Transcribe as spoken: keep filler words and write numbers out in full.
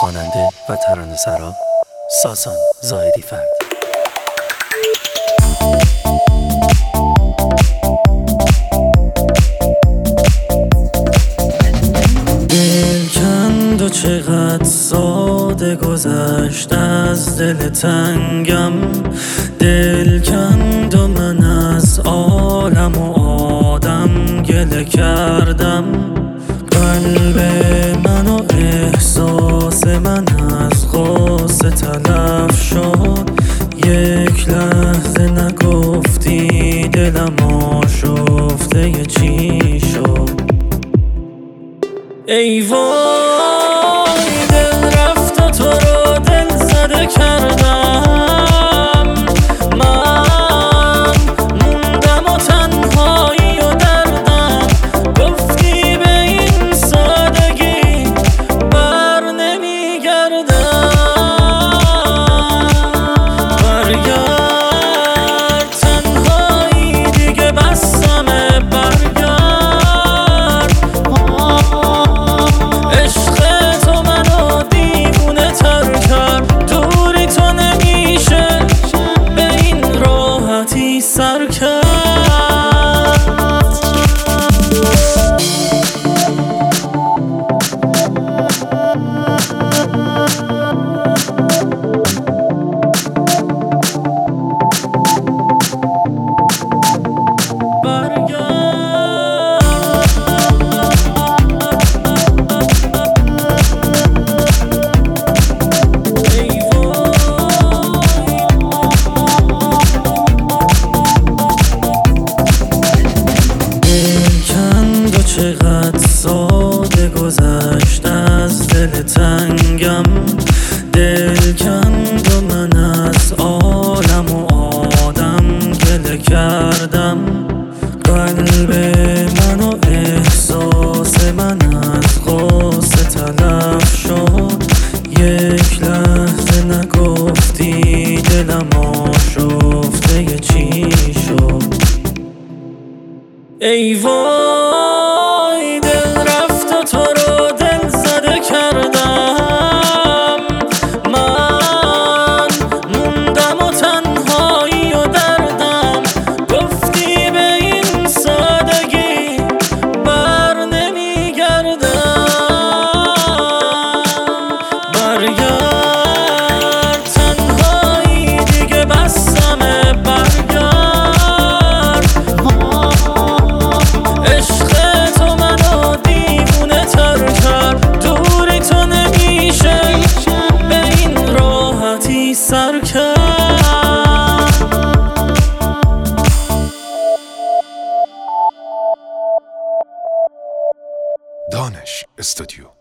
خواننده و ترانه‌سرا ساسان زاهدی فرد. دل کند و چقدر ساده گذشت از دل تنگم، دل کند و من از عالم و آدم گله کردم. قلب من و احساس من از غصه تلف شد، یک لحظه نگفتی دلم آشفته چی شد. ای وای دل رفت و تو رو دل زده کردم، من موندم و تنهایی و دردم. گفتی به این سادگی بر نمیگردم، برگرد تنهایی دیگه بسمه، برگرد سر کرد. چقدر ساده گذشت از دل تنگم، دل کند و من از عالم و آدم گله کردم. قلب من و احساس من از غصه تلف شد، یک لحظه نگفتی دلم آشفته چی شد. ای وای دل رفت و تو رو دل زده کردم، من موندم و تنهایی و دردم. گفتی به این سادگی بر نمیگردم، برگرد تنهایی دیگه بسمه، برگرد سر کرد. دانش استودیو.